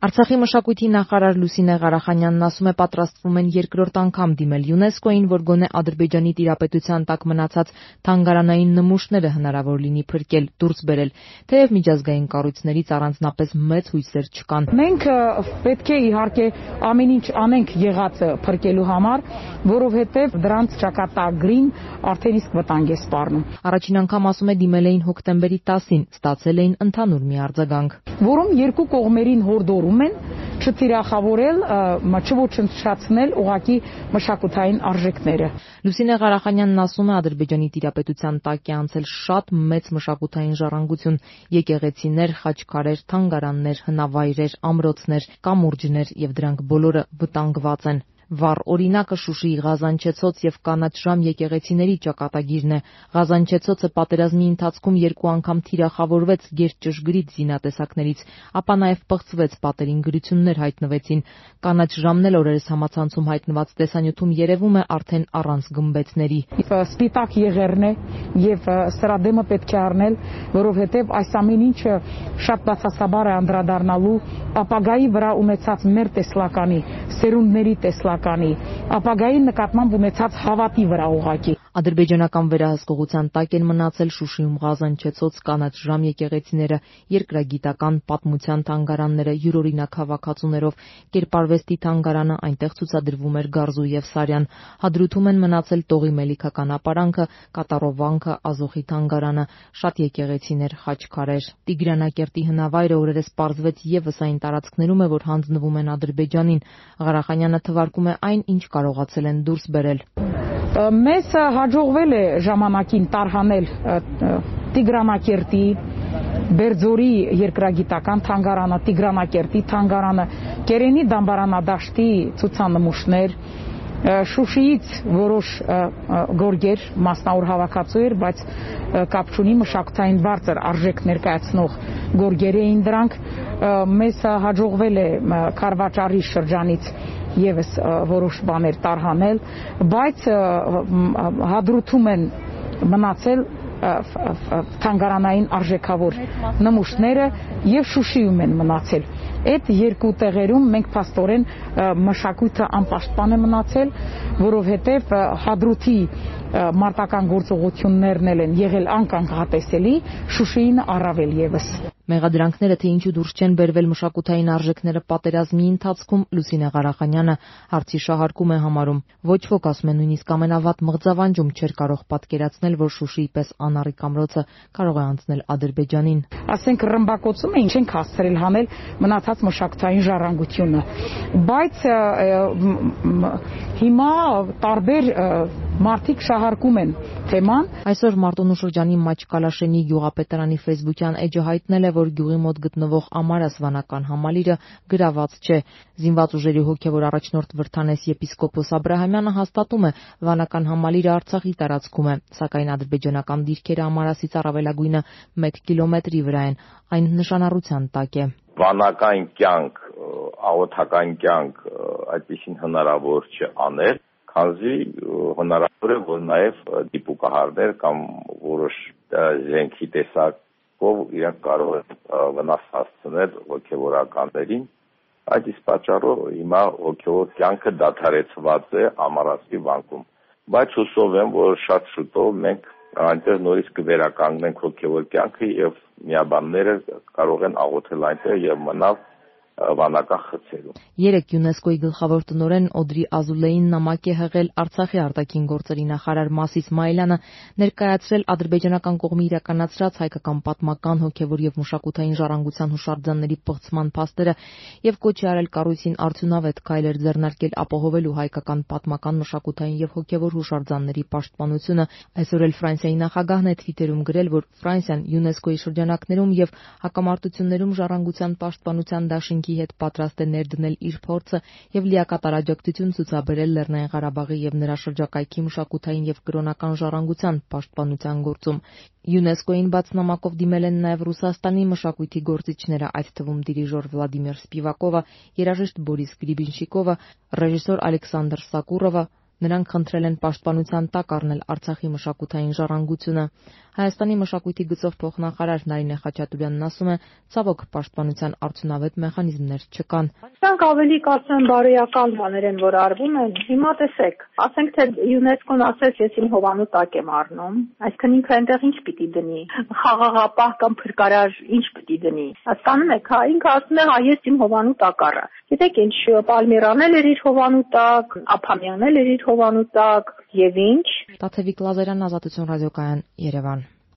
Արցախի մշակույթի նախարար Լուսինե Ղարախանյանն ասում է, պատրաստվում են երկրորդ անգամ դիմել ՅՈՒՆԵՍԿՕ-ին, որ գոնե Ադրբեջանի տիրապետության տակ մնացած թանգարանային նմուշները հնարավոր լինի փրկել, դուրս բերել, թեև միջազգային կառույցներից առանձնապես մեծ հույսեր չկան։ Մենք պետք է իհարկե ամեն ինչ անենք եղածը փրկելու համար, որովհետև դրանց ճակատագրին արդեն իսկ վտանգ է սպառնում։ Առաջին անգամ ասում է դիմել էին հոկտեմբերի 10-ին, ստացել էին ընդհանուր մի արձագանք, որում երկու կողմերին հորդորում են չթիրախավորել, չոչնչացնել ուղղակի մշակութային արժեքները։ Լուսինե Ղարախանյանն ասում է, Ադրբեջանի տիրապետության տակ է անցել շատ մեծ մշակութային ժառանգություն՝ եկեղեցիներ, խաչքարեր, թանգարաններ, հնավայրեր, ամրոցներ, կամուրջներ, եւ դրանք բոլորը վտանգված են։ Վառ օրինակը Շուշիի Ղազանչեցոց եւ Կանաչ Ժամ եկեղեցիների ճակատագիրն է։ Ղազանչեցոցը պատերազմի ընթացքում 2 անգամ թիրախավորվեց գերճշգրիտ զինատեսակներից, ապա նաեւ պղծվեց, պատերին գրություններ հայտնվեցին։ Կանաչ Ժամն էլ օրերս համացանցում հայտնված տեսանյութում երևում է արդեն առանց գմբեթների։ Սպիտակ եղերն է եւ սրա դեմը պետք է առնել, որովհետեւ այս ամեն ինչը շատ բացասաբար է անդրադառնալու ապագայի վրա ունեցած մեր տեսլականի, սերունդների տեսլականի, ապագայի նկատմամբ ունեցած հավատի վրա ուղղակի։ Ադրբեջանական վերահսկողության տակ են մնացել Շուշիում Ղազանչեցոց, Կանաչ Ժամ եկեղեցիները, երկրագիտական պատմության թանգարանները յուրօրինակ հավաքածուներով, Կերպարվեստի թանգարանը, այնտեղ ցուցադրվում էր Գարզու եւ Սարյան, Հադրութում են մնացել Տողի Մելիքական ապարանքը, Կատարովանքը, Ազոխի թանգարանը, շատ եկեղեցիներ, խաչքարեր։ Տիգրանակերտի հնավայրը օրերս պարզվեց եւս այն տարածքներում է, որ հանձնվում են Ադրբեջանին։ Ղարախանյանը թվարկում է այն, ինչ կարողացել են դուրս բերել։ Մեզ հաջողվել է ժամանակին տարհանել Տիգրանակերտի, Բերձորի երկրագիտական թանգարանը, Տիգրանակերտի թանգարանը, Կերենի դամբարանադաշտի ցուցանմուշներ, Շուշիից որոշ գորգեր, մասնավոր հավաքածու էր, բայց կապ չունի, մշակութային բարձր արժեք ներկայացնող գորգեր էին դրանք։ Մեզ հաջողվել է Քարվաճարի շրջանից եւս որոշ բաներ տարհանել, բայց Հադրութում են մնացել թանգարանային արժեքավոր նմուշները եւ Շուշիում են մնացել։ Այդ երկու տեղերում մենք փաստորեն մշակույթը անպաշտպան է մնացել, որովհետեւ Հադրութի մարտական գործողություններն են եղել անկանգատեսելի, Շուշիին առավել եւս։ Մեղադրանքները, թե ինչու դուրս չեն բերվել մշակութային արժեքները պատերազմի ընթացքում, Լուսինե Ղարախանյանը հարցի շահարկում է համարում։ Ոչ ոք, ասում է, նույնիսկ ամենավատ մղձավանջում չէր կարող պատկերացնել, որ Շուշիի պես անառիկ ամրոցը կարող է անցնել Ադրբեջանին։ Ասենք ռմբակոծում էին, չենք հասցրել հանել մնացած մշակութային ժառանգությունը, բայց հիմա տարբեր մարդիկ շահարկում են թեման։ Այսօր Մարտունու շրջանի Մաչկալաշենի գյուղապետարանի ֆեյսբուքյան էջը հայտնել է, որ գյուղի մոտ գտնվող Ամարաս վանական համալիրը գրաված չէ։ Զինված ուժերի հոգևոր առաջնորդ Վրթանես եպիսկոպոս Աբրահամյանը հաստատում է, վանական համալիրը Արցախի տարածքում է, սակայն ադրբեջանական դիրքերը Ամարասից առավելագույնը 1 կիլոմետրի վրա են, այն նշանառության տակ է։ Վանական կյանք, աղոթական կյանք այդպեսին հնարավոր չէ անել, քանզի հնարավոր է, որ նաև դիպուկահարներ կամ որոշ զենքի տեսակով իրենք կարող են վնաս հասցնել հոգևորականներին։ Այդ իսկ պատճառով հիմա հոգևոր կյանքը դադարեցված է Ամարասի վանքում։ Բայց հուսով եմ, որ շատ շուտով մենք այնտեղ նորից կվերականգնենք հոգևոր կյանքը եւ միաբանները կարող են աղոթել այնտեղ եւ մնալ վանական խցերում։ Երեկ ՅՈՒՆԵՍԿՕ-ի գլխավոր տնօրեն Օդրի Ազուլեին նամակ է հղել Արցախի արտաքին գործերի նախարար Մաս Իսմայելյանը, ներկայացրել ադրբեջանական կողմի իրականացրած հայկական պատմական, հոգևոր եւ մշակութային ժառանգության հուշարձանների պղծման փաստերը եւ կոչ արել կառույցին արդյունավետ քայլեր ձեռնարկել ապահովելու հայկական պատմական, մշակութային եւ հոգևոր հուշարձանների պաշտպանությունը։ Այսօր էլ Ֆրանսիայի նախագահն է Թվիտերում գրել, որ Ֆրանսիան ՅՈՒՆԵՍԿՕ-ի շրջանակներում եւ հակամարտություններում ժառանգության պաշտպանության դաշինքի հետ պատրաստ է ներդնել իր փորձը եւ լիակատար աջակցություն ցուցաբերել Լեռնային Ղարաբաղի եւ նրա շրջակայքի մշակութային եւ կրոնական ժառանգության պաշտպանության գործում։ ՅՈՒՆԵՍԿՕ-ին բաց նամակով դիմել են նաեւ Ռուսաստանի մշակույթի գործիչները, այդ թվում դիրիժոր Վլադիմիր Սպիվակովը, երաժիշտ Բորիս Գրիբինշիկովը, ռեժիսոր Ալեքսանդր Սակուրովը, Նրանք խնդրել են պաշտպանության տակ առնել Արցախի մշակութային ժառանգությունը։ Հայաստանի մշակույթի գծով փոխնախարար Նարինե Խաչատուրյանն ասում է, ցավոք պաշտպանության արդյունավետ մեխանիզմներ չկան։ Սրանք ավելի կարծեմ բարոյական բաներ են, որ արվում են։ Հիմա տեսեք, ասենք թե ՅՈՒՆԵՍԿՕ-ն ասեց, ես իմ հովանու տակ եմ առնում, այսինքն ինքը այնտեղ ինչ պիտի դնի, խաղաղապահ կամ փրկարար ինչ պիտի դնի։ Հասկանում եք, հա, ինքը ասում է, հա, ես իմ հովանու տակ առա։ Գիտեք ինչ, Պալմիրանն էր իր հովանու տակ, Ափամյանն էր իր հովանու տակ, եւ ինչ։ Տաթևիկ Լազարյան, Ազատություն ռադիոկայան, Երևան։